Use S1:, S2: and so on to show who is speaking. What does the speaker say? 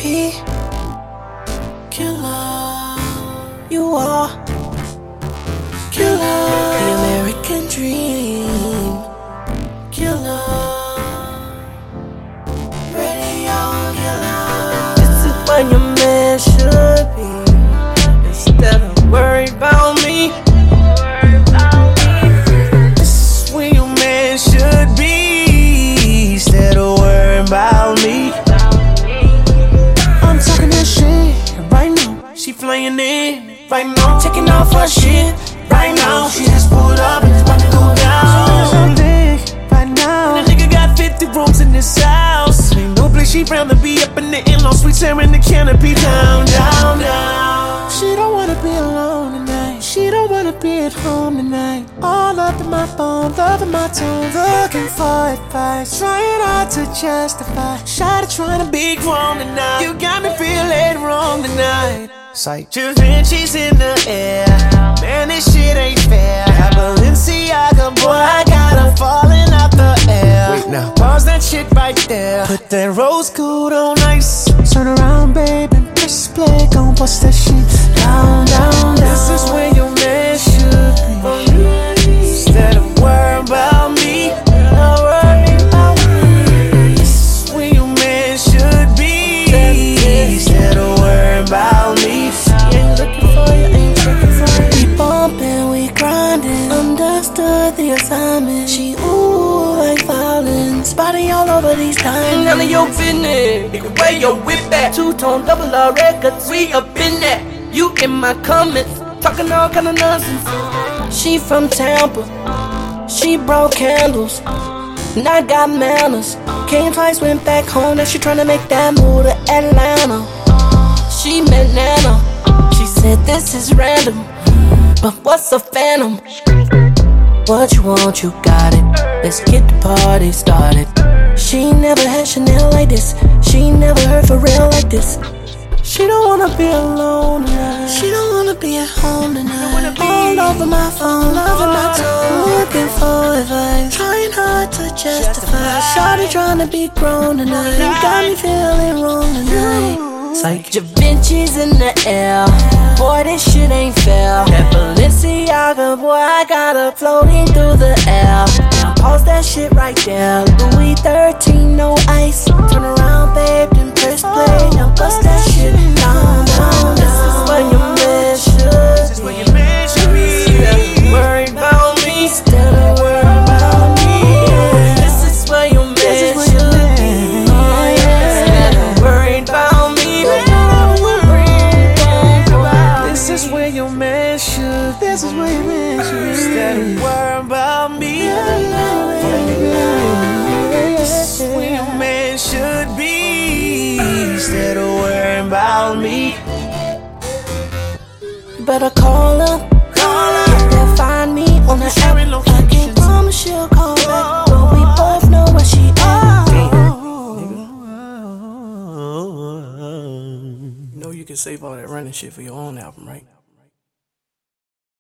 S1: R.I.P. Killer, you are killer. The American dream, killer. Radio killer. This is what your man should be, instead of worried about me. This is where your man should be, instead of worrying about me. I'm talking that shit right now. She flying in right now, taking off her shit right now. She just pulled up and it's about to go down. So big right now. And the nigga got 50 rooms in this house. Ain't no place she round to be up in the in-law suite, tearing the canopy down, down, down. She don't wanna be alone tonight. She don't wanna be at home tonight. All up in my phone, loving my tone, looking for advice, trying hard to justify. Shawty trying to be grown tonight. You got me feeling wrong tonight. Sight. Givenchy's in the air. Man, this shit ain't fair. Balenciaga, boy, I got her falling out the air. Wait now, pause that shit right there. Put that rose gold on ice. Turn around, babe, and press play. Gon' bust that shit down, down, down. This is where your man should be, instead of worrying about me. Not worrying about me. This is where your man should be, instead of worrying about me. She ain't looking for you, ain't checking for you. We bumpin', we grindin', understood the assignment. She ooh like violence, body all over these diamonds. None of your business, nigga, where your whip at? Two-tone double R records, we up in that. You in my comments, talking all kind of nonsense. She from Tampa, she brought candles, and I got manners. Came twice, went back home, now she tryna make that move to Atlanta. She met Nana, she said this is random, but what's a phantom? What you want, you got it. Let's get the party started. She never had Chanel like this. She never heard for real like this. She don't wanna be alone tonight. She don't wanna be at home tonight. All over my phone, loving my tone, looking for advice, trying hard to justify. Shawty trying to be grown tonight. Got me feeling wrong tonight. It's like Givenchy's in the air. Boy, this shit ain't fair. That Balenciaga, boy, I got her floating through the air. Now pause that shit right there. Louis 13, no ice. Turn around, babe, then press play. Now bust that shit down, down, down. This is where your man should. This is where your man should be. Instead of worried about me. Instead of worried about me. This is where your man should be. Instead of worried about me. This is where your man should. This is where your man should be. Instead of worrying about me. This is where your man should be, instead of worrying about me. Better call her. They'll find me on the app. I can't promise she'll call back, but we both know where she at. You know you can save all that running shit for your own album, right?